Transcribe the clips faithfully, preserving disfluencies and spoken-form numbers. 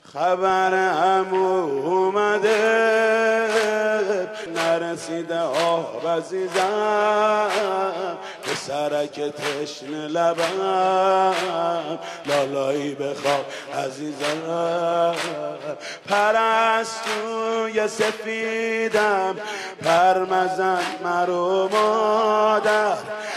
خبرم اومده نرسیده آب عزیزم به سرک تشنه لبم لالایی بخواب عزیزم پرستوی سفیدم پرمزن مرو مادر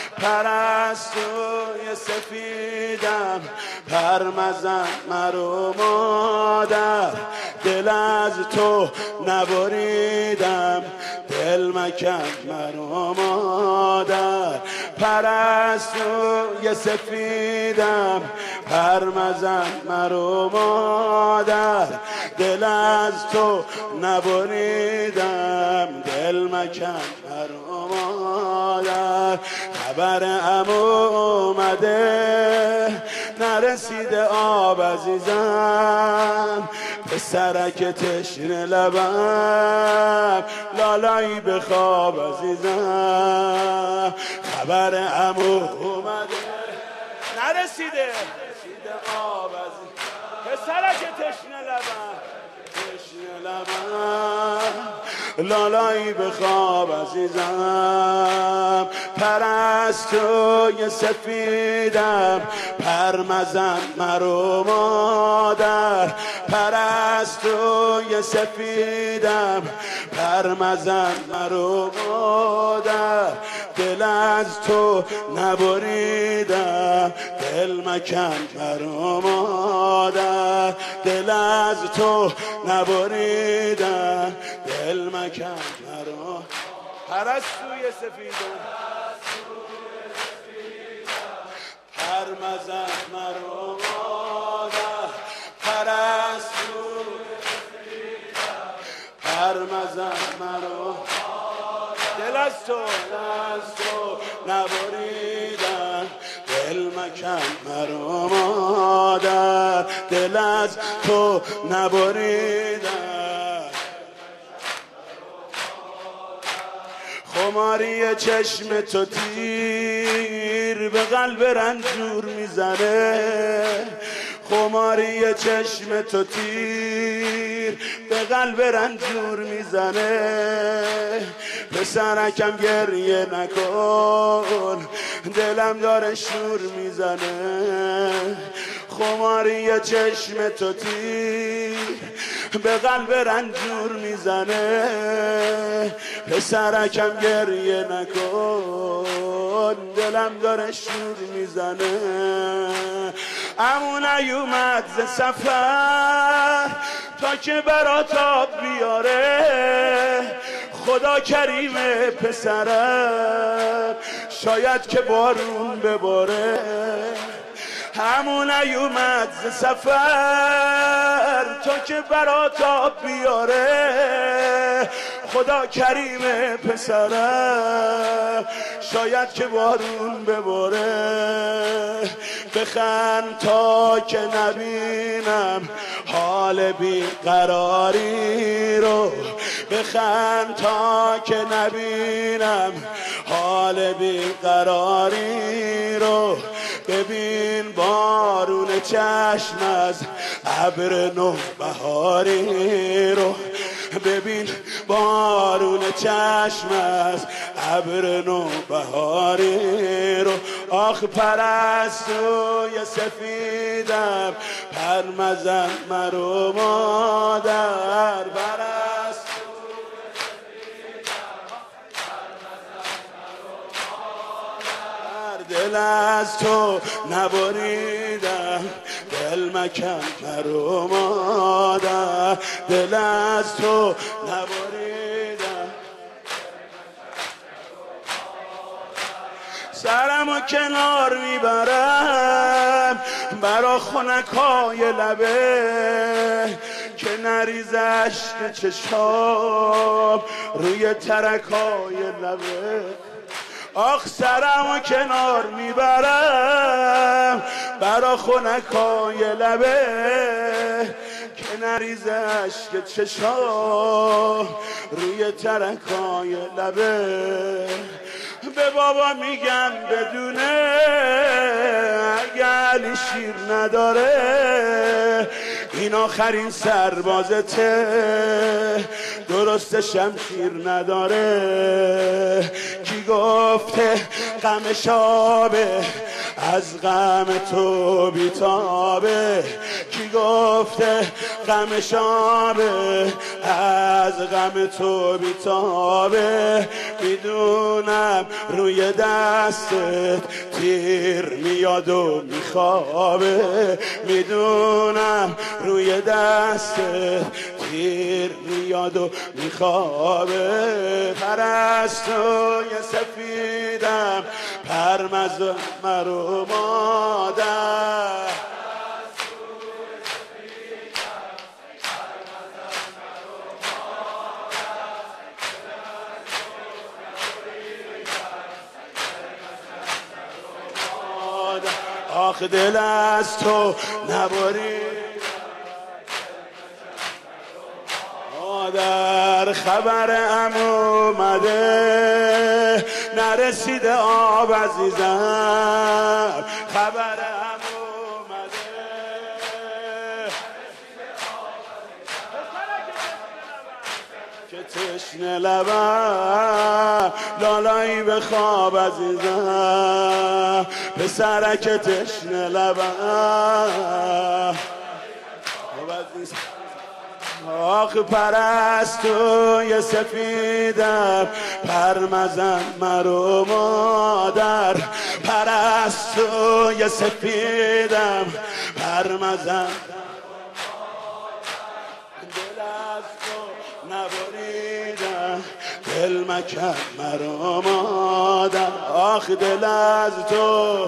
پرستوی سفیدم پرمزن مرو مادر دل از تو نبریدم دل مکن مرو مادر پرستوی سفیدم پرمزن مرو مادر دل از تو نبریدم دل مکن مرو مادر خبرم اومده نرسیده آب عزیزم به سرک تشنه لبم لالایی بخواب عزیزم خبرم اومده نرسیده نرسیده آب عزیزم به سرک تشنه لبم تشنه لبم لالایی بخواب عزیزم پرستوی سفیدم پرمزن مرو مادر پرستوی سفیدم پرمزن مرو مادر دل از تو نبریدم دل مکن مرو مادر دل از تو نبریدم دل مکن مرو پرستوی سفیدم پرمزن مرو مادر پرستوی سفیدم پرمزن مرو دل از تو از تو نبریدم دل مکن مرو مادر دل از تو نبریدم خماری چشم تو تیر به قلب رنجور میزنه خماری چشم تو تیر به قلب رنجور میزنه پسرکم گریه نکن دلم داره شور میزنه خماری چشم تو تیر به قلب رنجور میزنه پسرکم گریه نکن دلم داره شور میزنه عمو نیومد ز سفر تا که برات آب بیاره خدا کریمه پسرم شاید که بارون بباره همون نیومد ز سفر تا که برات آب بیاره خدا کریمه پسرم شاید که بارون بباره بخند تا که نبینم حال بیقراری رو بخند تا که نبینم حال بیقراری رو ببین بارون چشم از ابر نوبهاری رو ببین بارون چشم از ابر نوبهاری رو آخ پرستوی سفیدم پرمزن مرو مادر پرستوی سفیدم پرمزن مرو مادر دل از تو نبریدم دل مکن مرو مادر دل از تو نبریدم سرمو کنار میبرم برا خنکای لبه که نریز عشق چشام روی ترکای لبه آخ سرمو کنار میبرم برا خنکای لبه که نریز عشق چشام روی ترکای لبه به بابا میگم بدونه اگه علی شیر نداره این آخرین سربازته، درست شمشیر نداره. کی گفته غم شابه از غم تو بیتابه؟ کی گفته غم شابه از غم تو بیتابه؟ میدونم روی دستت تیر میاد و میخوابه، میدونم روی دستت تیر میاد و میخوابه. پرستوی سفیدم پرمز مرو مادر، آخ دل از تو نبرید مادر. خبرم اومده نرسیده آب عزیزم، خبرم اومده که تشنه لبم لالایی به خواب عزیزم، پسرک تشنه لبم. آخ پرستوی سفیدم پرمزن مرو مادر، پرستوی سفیدم پرمزن دل از تو نبریدم، دل مکن مرو مادر. آخ دل از تو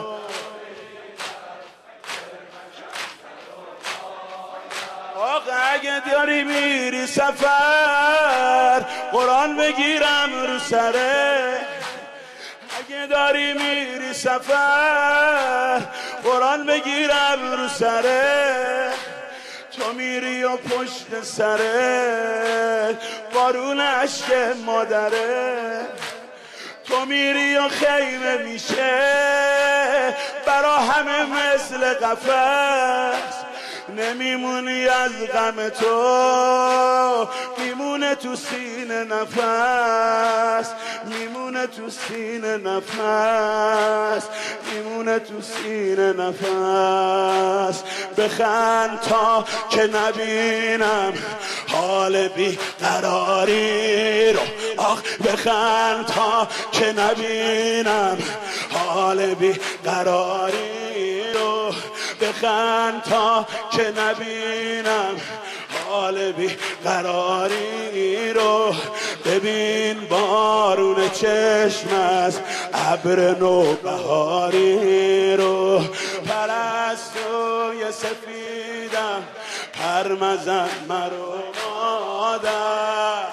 اگه داری میری سفر قرآن بگیرم رو سره، اگه داری میری سفر قرآن بگیرم رو سره. تو میری و پشت سره بارون عشق مادره، تو میری و خیمه میشه برا همه مثل قفس. نمیمونی از غم تو، میمونه تو سینه نفس، میمونه تو سینه نفس، میمونه تو سینه نفس. بخند تا که نبینم حال بی قراری رو، آخ بخند تا که نبینم حال بی قراری رو، بخند تا که نبینم حال بی قراری رو. ببین بارون چشم از ابر نوبهاری رو، پرستوی سفیدم پرمزن مرو مادر.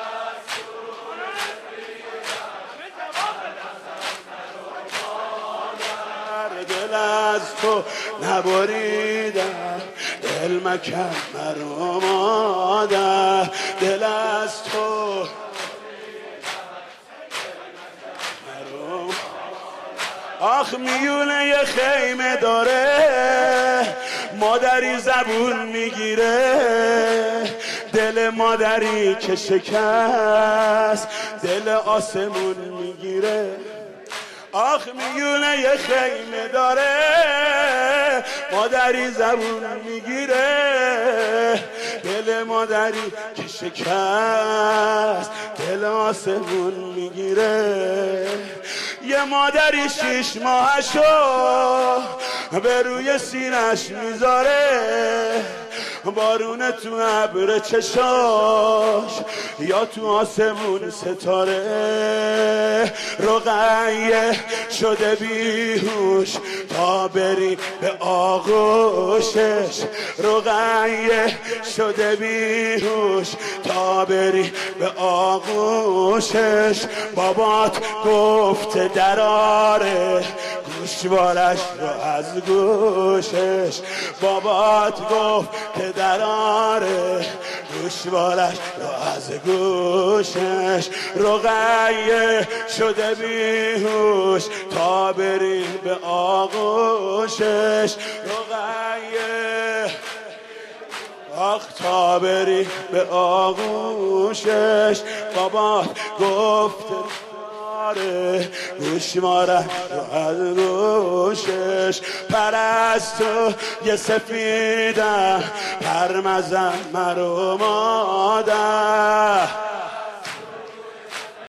دل از تو نبریدم، دل مکن مرو مادر، دل از تو مرو. آخ میونه یه خیمه داره مادری زبون میگیره، دل مادری که شکست دل آسمون میگیره. آخ میونه یه خیمه داره مادری زبون میگیره، دل مادری که شکست دل آسمون میگیره. یه مادری شیش ماهشو به روی سینش میذاره، بارونه تو ابر چشاش یا تو آسمون ستاره. رقیه شده بیهوش تا بری به آغوشش، رقیه شده بیهوش تا بری به آغوشش. بابات گفته دراره گوشوارش رو از گوشش، بابات گفت که دراره گوشوارش رو از گوشش. رقیه شده بیهوش تا بری به آغوشش، رقیه آخ تا بری به آغوشش بابا گفته داره گوشواره رو از گوشش پرستو یه سفیده پرمزن مرو مادر